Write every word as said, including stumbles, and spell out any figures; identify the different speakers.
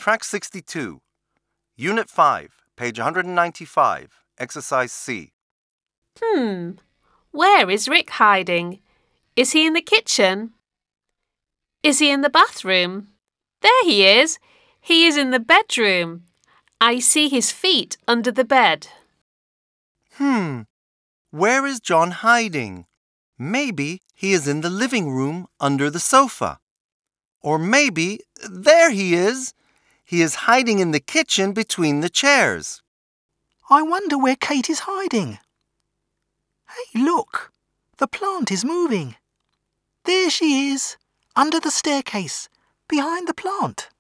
Speaker 1: Track sixty-two, Unit five, page one ninety-five, Exercise C.
Speaker 2: Hmm. Where is Rick hiding? Is he in the kitchen? Is he in the bathroom? There he is. He is in the bedroom. I see his feet under the bed.
Speaker 1: Hmm. Where is John hiding? Maybe he is in the living room under the sofa. Or maybe, there he is. He is hiding in the kitchen between the chairs.
Speaker 3: I wonder where Kate is hiding. Hey, look! The plant is moving. There she is, under the staircase, behind the plant.